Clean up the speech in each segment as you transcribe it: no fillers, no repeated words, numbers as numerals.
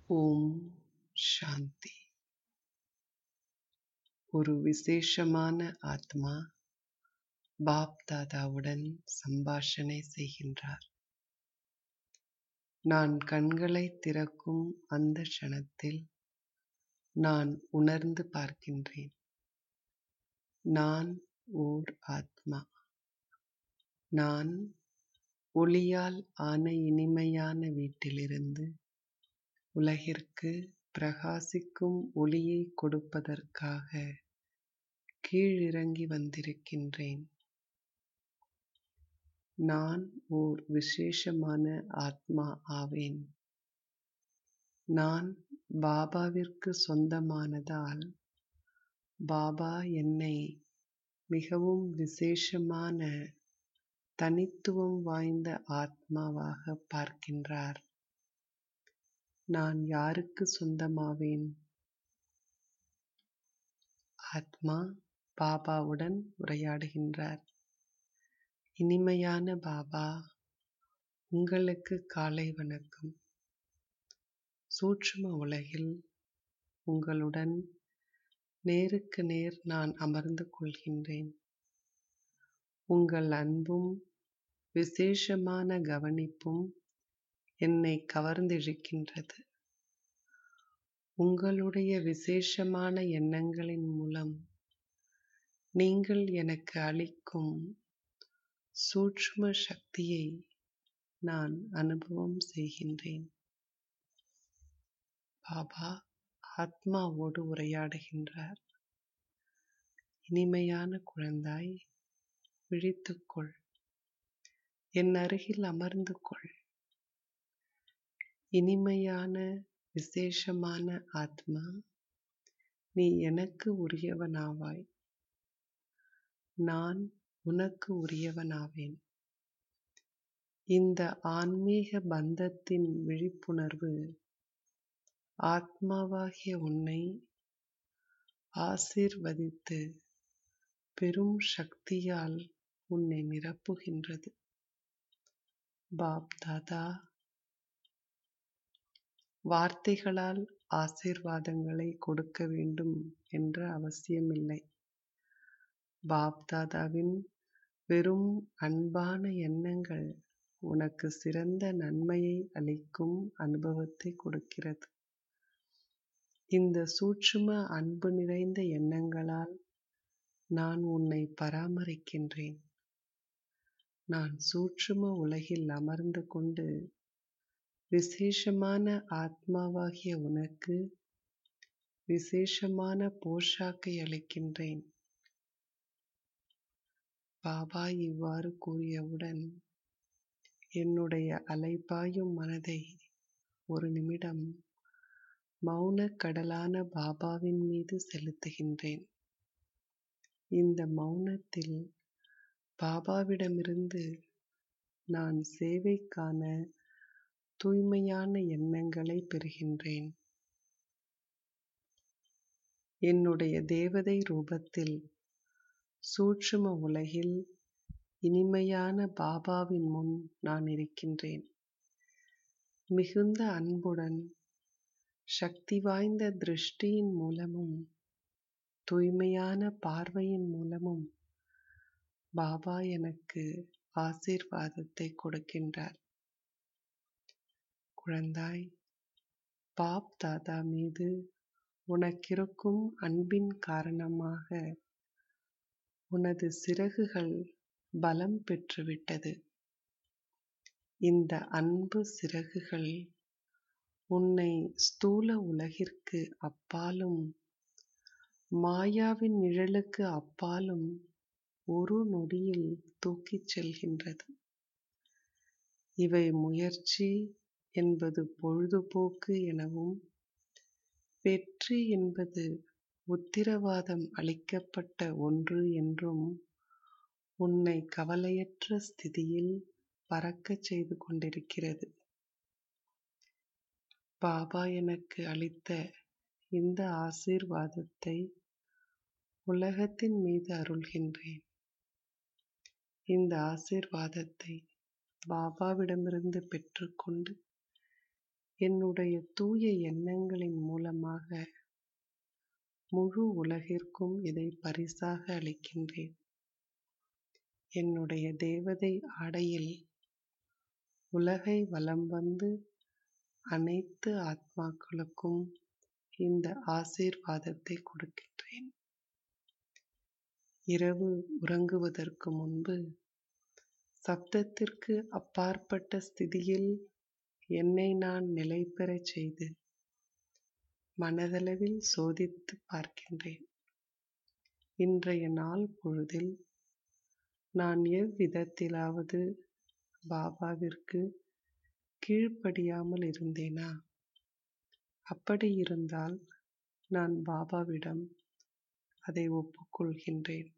ஓம் சாந்தி. ஒரு விசேஷமான ஆத்மா பாப் தாதாவுடன் சம்பாஷணை செய்கின்றார். நான் கண்களை திறக்கும் அந்த க்ஷணத்தில் நான் உணர்ந்து பார்க்கின்றேன். நான் ஓர் ஆத்மா. நான் ஒளியால் ஆன இனிமையான வீட்டிலிருந்து உலகிற்கு பிரகாசிக்கும் ஒளியை கொடுப்பதற்காக கீழிறங்கி வந்திருக்கின்றேன். நான் ஓர் விசேஷமான ஆத்மா ஆவேன். நான் பாபாவிற்கு சொந்தமானதால் பாபா என்னை மிகவும் விசேஷமான தனித்துவம் வாய்ந்த ஆத்மாவாக பார்க்கின்றார். நான் யாருக்கு சொந்தமாவேன்? ஆத்மா பாபாவுடன் உரையாடுகின்றார். இனிமையான பாபா, உங்களுக்கு காலை வணக்கம். சூட்சும உலகில் உங்களுடன் நேருக்கு நேர் நான் அமர்ந்து கொள்கின்றேன். உங்கள் அன்பும் விசேஷமான கவனிப்பும் என்னை கவர்ந்திழுக்கின்றது. உங்களுடைய விசேஷமான எண்ணங்களின் மூலம் நீங்கள் எனக்கு அளிக்கும் சூட்சும சக்தியை நான் அனுபவம் செய்கின்றேன். பாபா ஆத்மாவோடு உரையாடுகின்றார். இனிமையான குழந்தாய், விழித்துக்கொள். என் அருகில் அமர்ந்து கொள். இனிமையான விசேஷமான ஆத்மா, நீ எனக்கு உரியவனாவாய். நான் உனக்கு உரியவனாவேன். இந்த ஆன்மீக பந்தத்தின் விழிப்புணர்வு ஆத்மாவாகிய உன்னை ஆசீர்வதித்து பெரும் சக்தியால் உன்னை நிரப்புகின்றது. பாப் தாதா வார்த்தைகளால் ஆசீர்வாதங்களை கொடுக்க வேண்டும் என்ற அவசியமில்லை. பாப் தாதாவின் வெறும் அன்பான எண்ணங்கள் உனக்கு சிறந்த நன்மையை அளிக்கும் அனுபவத்தை கொடுக்கிறது. இந்த சூட்சும அன்பு நிறைந்த எண்ணங்களால் நான் உன்னை பராமரிக்கின்றேன். நான் சூட்சும உலகில் அமர்ந்து கொண்டு விசேஷமான ஆத்மாவாகிய உனக்கு விசேஷமான போஷாக்கை அளிக்கின்றேன். பாபா இவ்வாறு கூறியவுடன் என்னுடைய அலைபாயும் மனதை ஒரு நிமிடம் மௌன கடலான பாபாவின் மீது செலுத்துகின்றேன். இந்த மௌனத்தில் பாபாவிடமிருந்து நான் சேவைக்கான தூய்மையான எண்ணங்களை பெறுகின்றேன். என்னுடைய தேவதை ரூபத்தில் சூட்சும உலகில் இனிமையான பாபாவின் முன் நான் இருக்கின்றேன். மிகுந்த அன்புடன் சக்தி வாய்ந்த திருஷ்டியின் மூலமும் தூய்மையான பார்வையின் மூலமும் பாபா எனக்கு ஆசீர்வாதத்தை கொடுக்கின்றார். குழந்தாய், பாப் தாதா மீது உனக்கிருக்கும் அன்பின் காரணமாக உனது சிறகுகள் பலம் பெற்றுவிட்டது. இந்த அன்பு சிறகுகள் உன்னை ஸ்தூல உலகிற்கு அப்பாலும் மாயாவின் நிழலுக்கு அப்பாலும் ஒரு நொடியில் தூக்கிச் செல்கின்றது. இவை முயற்சி என்பது பொழுதுபோக்கு எனவும், வெற்றி என்பது உத்திரவாதம் அளிக்கப்பட்ட ஒன்று என்றும் உன்னை கவலையற்ற ஸ்திதியில் பறக்கச் செய்து கொண்டிருக்கிறது. பாபா எனக்கு அளித்த இந்த ஆசீர்வாதத்தை உலகத்தின் மீது அருள்கின்றேன். இந்த ஆசீர்வாதத்தை பாபாவிடமிருந்து பெற்றுக்கொண்டு என்னுடைய தூய எண்ணங்களின் மூலமாக முழு உலகிற்கும் இதை பரிசாக அளிக்கின்றேன். என்னுடைய தேவதை ஆடையில் உலகை வலம் வந்து அனைத்து ஆத்மாக்களுக்கும் இந்த ஆசீர்வாதத்தை கொடுக்கின்றேன். இரவு உறங்குவதற்கு முன்பு சப்தத்திற்கு அப்பாற்பட்ட ஸ்திதியில் என்னை நான் நிலை பெறச் செய்து மனதளவில் சோதித்து பார்க்கின்றேன். இன்றைய நாள் பொழுதில் நான் எவ்விதத்திலாவது பாபாவிற்கு கீழ்ப்படியாமல் இருந்தேனா? அப்படி இருந்தால் நான் பாபாவிடம் அதை ஒப்புக்கொள்கின்றேன்.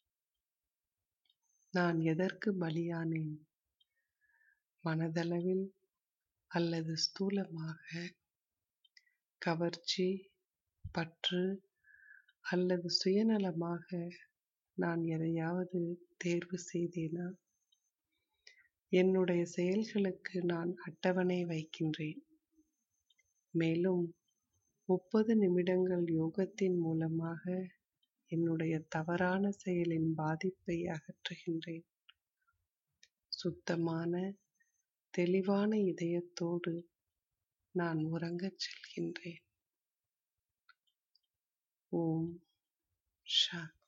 நான் எதற்கு பலியானேன்? மனதளவில் அல்லது ஸ்தூலமாக கவர்ச்சி, பற்று அல்லது சுயநலமாக நான் எதையாவது தேர்வு செய்தேனா? என்னுடைய செயல்களுக்கு நான் அட்டவணை வைக்கின்றேன். மேலும் 30 நிமிடங்கள் யோகத்தின் மூலமாக என்னுடைய தவறான செயலின் பாதிப்பை அகற்றுகின்றேன். சுத்தமான, தெளிவான இதயத்தோடு நான் உறங்கச் செல்கின்றேன். ஓம் சாந்தி.